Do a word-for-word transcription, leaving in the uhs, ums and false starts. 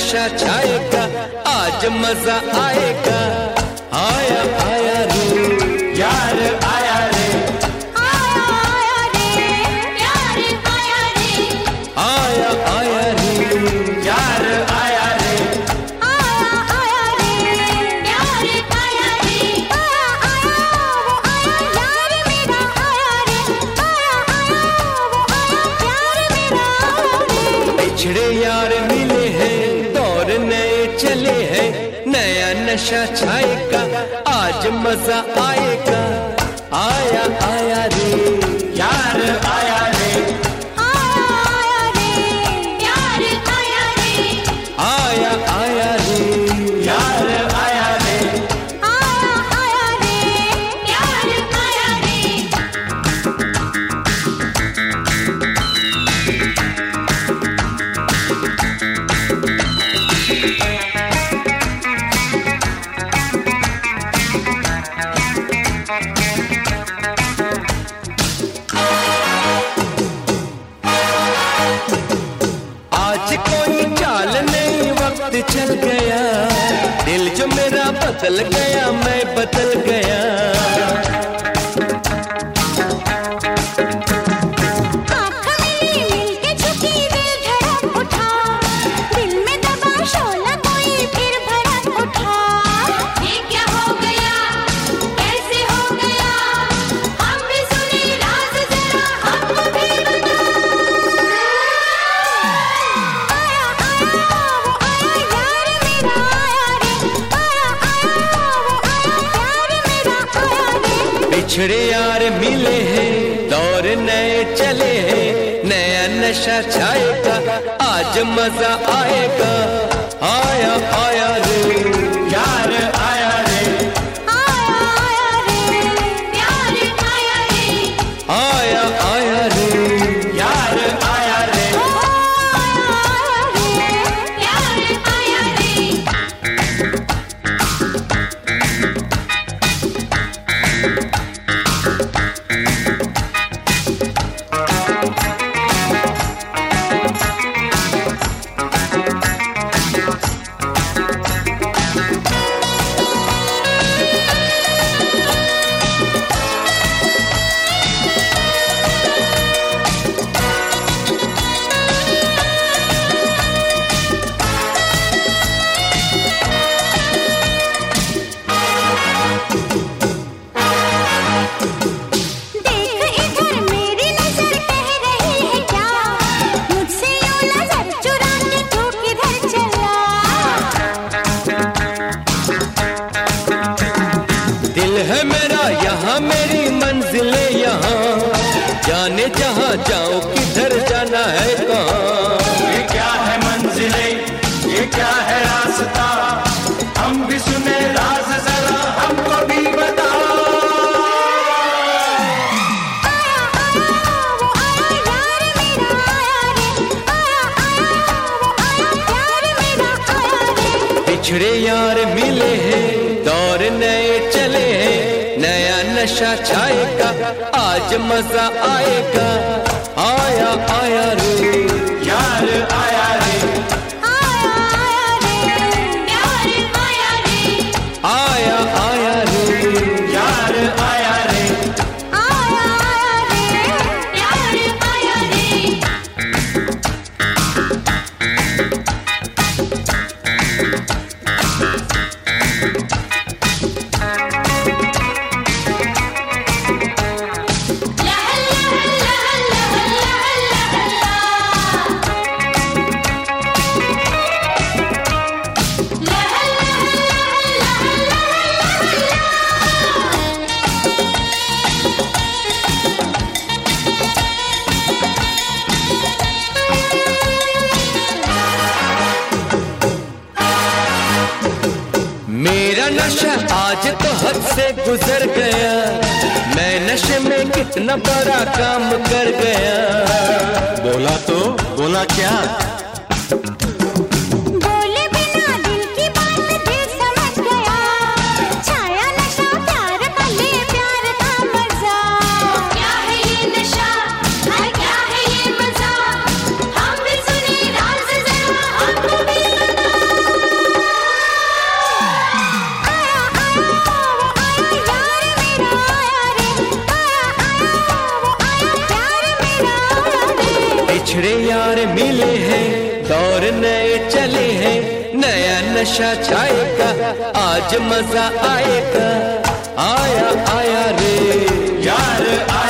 नशा छाएगा, आज मजा आएगा। आया आया रे यार आया रे, आया आया रे प्यार आया रे, आया आया रे यार आया रे, आया आया रे प्यार आया रे, आया आया वो आया यार मेरा आया रे, आया आया वो आया प्यार मेरा आया रे। बिछड़े यार मिले हैं, दौर नए चले हैं, नया नशा छाएगा, आज मजा आएगा। आया आया रे यार आया रे, आया आया रे प्यार आया रे, आया आया रे यार आया रे, आया आया रे प्यार आया रे। आज कोई चाल नहीं, वक्त चल गया, दिल जो मेरा बदल गया, मैं बदल गया। आँख मिली मिलके झुकी दिल धड़क उठा, दिल में दबा शोला कोई फिर भड़क उठा। ये क्या हो गया, कैसे हो गया, हम भी सुने राज जरा हमको भी बता। आया आया वो आया यार मेरा आया रे, आया आया वो आया प्यार मेरा आया रे। बिछड़े यार मिले हैं, दौर नए चले हैं, नया नशा छाएगा, आज मजा आएगा। आया आया रे यार आया रे, आया आया रे प्यार आया रे, आया आया रे यार आया रे, आया आया रे प्यार आया रे। देख इधर मेरी नजर कह रही है क्या, मुझसे यूं नजर चुरा के तू किधर चला। दिल है मेरा यहाँ, मेरी मंजिल यहाँ, जाने जहाँ जाओ, किधर जाना है कहाँ। ये क्या है मंजिलें, ये क्या है रास्ता, हम भी सुने राज जरा हमको भी बता। आया आया वो आया यार मेरा आया रे, आया आया वो आया प्यार मेरा आया रे। बिछड़े यार मिले हैं, दौर नए चले हैं, नया नशा छाएगा, आज मजा आएगा। आया आया रे यार आया रे, आया आया रे प्यार आया रे, आया आया रे यार आया रे, आया आया रे प्यार आया रे। मेरा नशा आज तो हद से गुजर गया, मैं नशे में कितना बड़ा काम कर गया। बोला तो बोला क्या, बोले बिना दिल की बात दिल समझ गया, छाया नशा प्यार का ले प्यार का मजा। क्या है ये नशा, हाय क्या है ये मजा, हम भी सुने राज जरा हमको भी बता। दौर नए चले हैं, नया नशा छाएगा, आज मजा आएगा। आया आया रे यार आया।